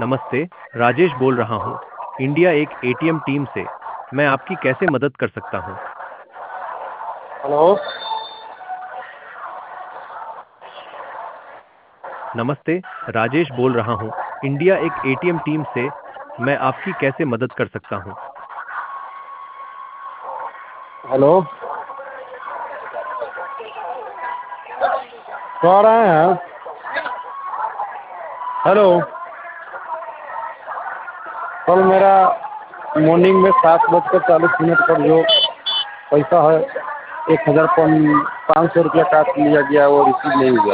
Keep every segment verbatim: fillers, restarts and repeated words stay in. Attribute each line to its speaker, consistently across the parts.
Speaker 1: नमस्ते, राजेश बोल रहा हूँ, इंडिया एक एटीएम टीम से। मैं आपकी कैसे मदद कर सकता हूँ?
Speaker 2: हेलो।
Speaker 1: नमस्ते, राजेश बोल रहा हूँ, इंडिया एक एटीएम टीम से। मैं आपकी कैसे मदद कर सकता हूँ?
Speaker 2: हेलो। कह रहे हैं। हेलो। कल मेरा मॉर्निंग में सात बजकर चालीस मिनट पर जो पैसा है एक हज़ार पाँच सौ रुपया काट लिया गया, वो रिसीव नहीं हुआ।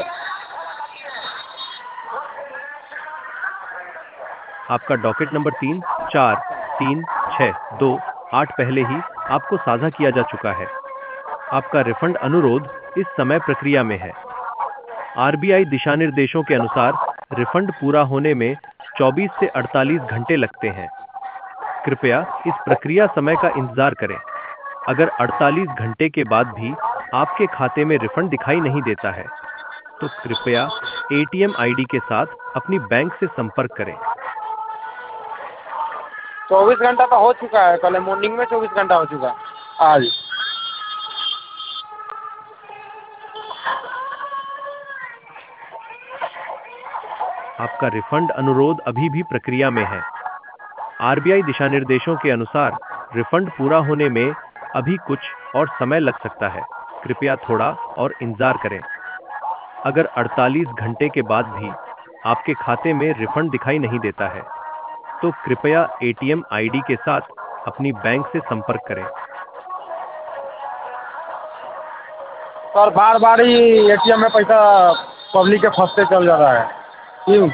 Speaker 1: आपका डॉकेट नंबर तीन चार तीन छः दो आठ पहले ही आपको साझा किया जा चुका है। आपका रिफंड अनुरोध इस समय प्रक्रिया में है। आरबीआई दिशानिर्देशों के अनुसार रिफंड पूरा होने में चौबीस से अड़तालीस घंटे लगते हैं। कृपया इस प्रक्रिया समय का इंतजार करें। अगर अड़तालीस घंटे के बाद भी आपके खाते में रिफंड दिखाई नहीं देता है, तो कृपया एटीएम आईडी के साथ अपनी बैंक से संपर्क करें।
Speaker 2: चौबीस घंटा तो हो चुका है, कल मॉर्निंग में चौबीस घंटा हो चुका है आज।
Speaker 1: आपका रिफंड अनुरोध अभी भी प्रक्रिया में है। आरबीआई दिशानिर्देशों के अनुसार रिफंड पूरा होने में अभी कुछ और समय लग सकता है। कृपया थोड़ा और इंतजार करें। अगर अड़तालीस घंटे के बाद भी आपके खाते में रिफंड दिखाई नहीं देता है, तो कृपया एटीएम आईडी के साथ अपनी बैंक से संपर्क करें।
Speaker 2: सर, बार बार ही एटीएम में पैसा पब्लिक के फंसते चल जा रहा है, क्यों?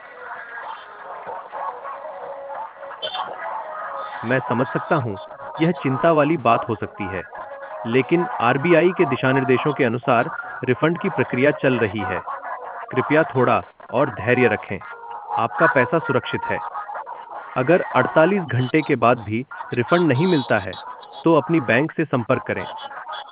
Speaker 1: मैं समझ सकता हूं, यह चिंता वाली बात हो सकती है, लेकिन आरबीआई के दिशानिर्देशों के अनुसार रिफंड की प्रक्रिया चल रही है। कृपया थोड़ा और धैर्य रखें। आपका पैसा सुरक्षित है। अगर अड़तालीस घंटे के बाद भी रिफंड नहीं मिलता है, तो अपनी बैंक से संपर्क करें।